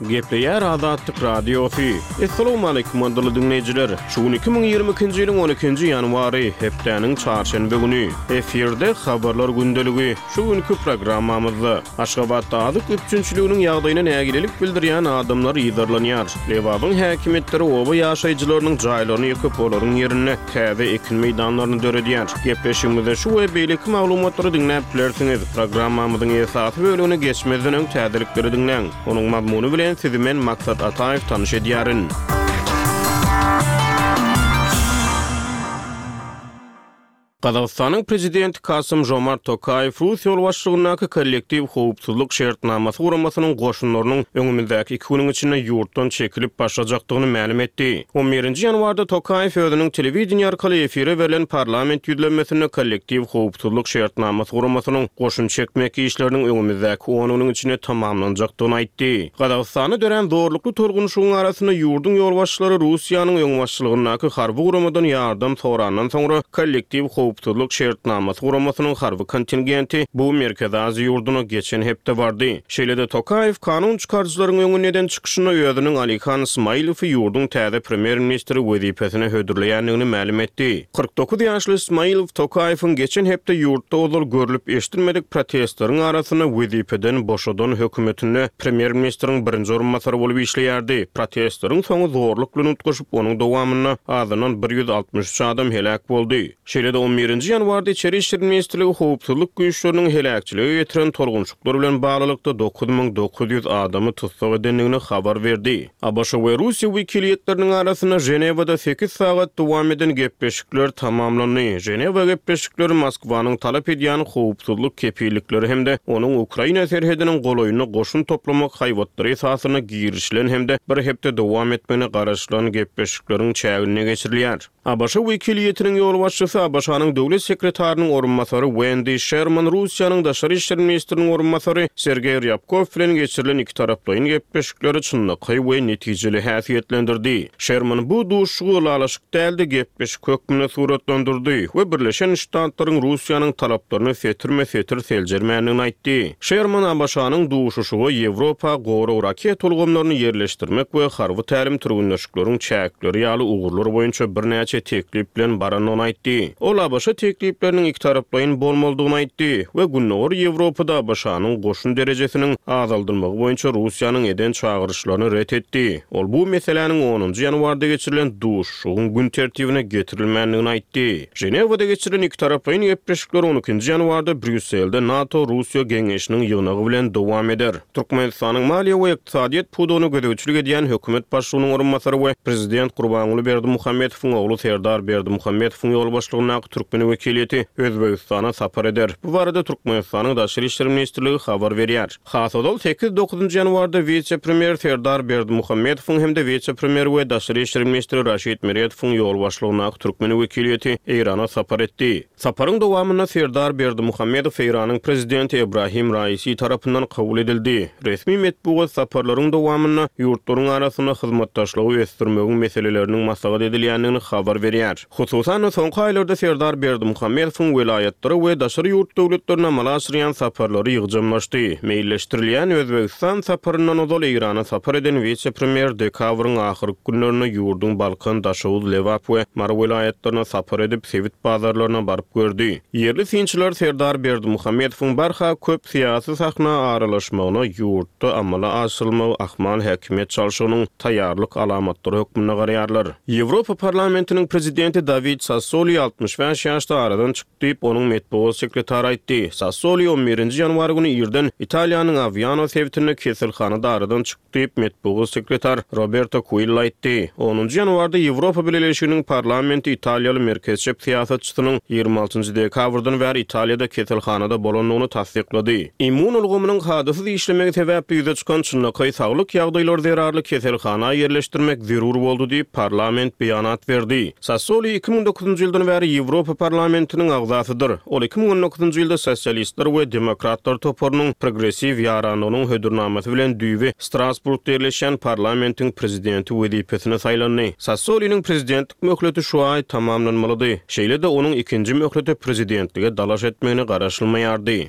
Gepleyer Azatlyk Radiosu. Assalamu alaykum adyly dinleyijiler. Şu 2022-nji ýylyň 12-nji ýanwary hepdeniň çarşembe güni eferde habarlar gündeligi. Şu günkü programmamyzda Aşgabatda azyk üpçünçiliginiň ýagdaýyna nägilip bildirýän adamlar ýydarlanýar. Lewabyň häkimetleri oba ýaşaýjylarynyň jaýlaryny ýöküp olaryň ýerine täze ekin meýdanlaryny döredýär. Gepleşigimizde şu we beýleki maglumatlary dinläp bilersiňiz. Programmamyzyň esasy bölügine geçmezden öň täzelikleri dinleň. Onuň mazmuny bilen sizi men Maksat Ataev tanış edýärin. Qazaqstanyň prezidenti Kasym-Jomart Tokayew Russiýa ýolbaşçylygynyň kollektiw howpsuzlyk şertnamasy guramasynyň goşunlarynyň öňümizdäki 2 güniň içinde ýurtdan çekilip başlajakdygyny ma'lum etdi. 11-nji ýanwarda Tokayew özüniň telewiziýa arkaly efire berilen parlament ýüzlemesinde kollektiw howpsuzlyk şertnamasy guramasynyň goşun çekmeki işleriniň öňümizdäki 10 güniň içinde tamamlanjakdygyny aýtdy. Qazaqstany dören zorlukly torgunuşyň arasynda ýurdun ýolbaşçylary Russiýanyň öňbaşçylygynyň harby guramadan ýardam sorandan soňra kollektiw howpsuzlyk şertnamasy guramasynyň harby kontingenti bu Merkez Aziýa ýurduna geçen hepde bardy. Şeýlede Tokayew kanun çykarjylaryň öňünden çykyşyna özüniň Alihan Ismaýlowy ýurdun täze premier ministri wezipesine hödürleýändigini ma'lum etdi. 49 ýaşly Ismaýlow Tokayewiň geçen hepde ýurtda ozal görülip eşdilmedik protestlaryň arasyna wezipeden boşadan hökümetine premier ministriň birinji orunmasary bolup işleýärdi. Protestlaryň soňu zorluk bilen utgaşyp onuň dowamyna azynan 163 adam helak boldy. Şeýlede 11-nji ýanwarda Içeri işler ministrligi howpsuzlyk güýçleriniň helakçylygy getiren torgunçluklar bilen baglykda 9900 adamy tutsak edenligini habar berdi. ABC we Russiýa wekiliýetleriniň arasyna Jenewada 8 sagat dowam eden gepleşikler tamamlandy. Jenewa gepleşikleri Moskwanyň talap edýän howpsuzlyk kepillikleri hemde onuň Ukraina serhediniň goloýuny goşun toplamak haýwatlary esasyna girişlen hemde bir hepde dowam etmeni garaşlan gepleşikleriň çägine geçirilýär. ABC wekiliýetiniň ýolbaşçysy ABŞ-nyň döwlet sekretarinyň orunmasary Wendy Sherman, Russiýanyň daşary işler ministriniň orunmasary Sergey Ryabkov bilen geçirilen iki tarapdaýyn gepleşikleri çynlyky we netijeli häsiýetlendirdi. Sherman bu duşugy ulalaşyk däldi gepleşik hökmüne suratlandyrdy we Birleşen Ştatlaryň Russiýanyň talaplaryny fetir seljermänligini aýtdy. Sherman ABŞ-nyň duşuşugy Ýewropa gowru raket ulgamlaryny yerleşdirmek we harby tälim türgünleşikleriň çäkleri ýaly ugurlar boýunça bir näçe teklip bilen baranyny aýtdy. Ol ABŞ teklipleriniň iki tarapdaýyn bolmalydygyny aýtdy we günnäwir Ýewropada ABŞ-nyň goşun derejesiniň azaldylmagy boýunça Russiýanyň eden çağırışlaryny ret etdi. Ol bu meseleniň 10-njy ýanwarda geçirilen duşugyň gün tertibine getirilmänligini aýtdy. Jenewada geçirilen iki tarapdaýyn gepleşikler 12-nji ýanwarda Brüsselde NATO-Russiýa geňeşiniň ýygyny bilen dowam eder. Türkmenistanyň maliýe we ykdysadyýet puduny gödäwçilik edýän hökümet başlygynyň orunmasary we prezident Gurbanuly Berdimuhammedowyň ogly Serdar Berdimuhammedowyň ýolbaşlygyna Türkmen wekiliýeti Özbegistana sapar eder. Bu barada Türkmenistanyň daşary işler ministrligi habar berýär. Hasodal 8-9 ýanwarda vice-premier Serdar Berdimuhammedowyň hemde vice-premier we daşary işler ministri Raşid Meretowyň ýolbaşlygyna Türkmen wekiliýeti Irana sapar etdi. Saparyň dowamyna Serdar Berdimuhammedow Iranyň prezidenti Ebrahim Raisi tarapyndan kabul edildi. Resmi metbuat saparlaryň dowamyna ýurtlaryň arasyna hyzmatdaşlygy ösdürmegiň meseleleriniň maslahat edilýändigini habar berýär. Hususan soňky aýlarda Serdar Berdimuhammedowyň welaýatlary we daşary ýurt döwletlerine amal aşyrýan saparlary ýygjamlaşdy. Meýilleşdirilýän Özbegistan saparyndan ozal Irana sapar eden vice-premier dekabryň ahyrky günlerine ýurdun Balkan, Daşawuz, Lewap we Mar welaýatlaryna sapar edip sewit bazarlaryna baryp gördi. Yerli synçylar Serdar Berdimuhammedowyň barha köp syýasy sahna aralaşmagyna ýurtda amala aşylmagy ahmal häkimet çalşygynyň taýýarlyk alamatlary hökmüne garaýarlar. Ýewropa parlamentiniň prezidenti David Sassoli 65 ýaşda aradan çykdyp onuň metbuat sekretary aýtdy. Sassoli 11-nji ýanwar güni ýerden Italiýanyň Aviano sewtine kesilhanada aradan çykdyp metbuat sekretary Roberto Coelho aýtdy. 10-njy ýanwarda Ýewropa Birleşiginiň parlamenti Italiýaly merkezçi siýasatçysynyň 26-njy dekabrdan bäri Italiýada kesilhanada bolanlygyny tasdiklady. Immun ulgamynyň hadysy işlemegi sebäpli ýüze çykan çynlyky saglyk ýagdaýlary zerarly kesilhana ýerleşdirmek zerur boldy diýip parlament beýanat berdi. Sassoli 2009-njy ýyldan bäri Ýewropa parlamentiniň agzasydyr. Ol 2019-njy ýylda sosialistler we demokratlar toparynyň progressiw ýaranynyň hödürnamasy bilen düýbi Strasburgda ýerleşen parlamentiň prezidenti wezipesine saýlandy. Sassoliň prezidentlik möhleti şu ay tamamlanmalydy. Şeýle-de onuň ikinji möhleti prezidentlige dalaş etmegine garaşylmaýardy.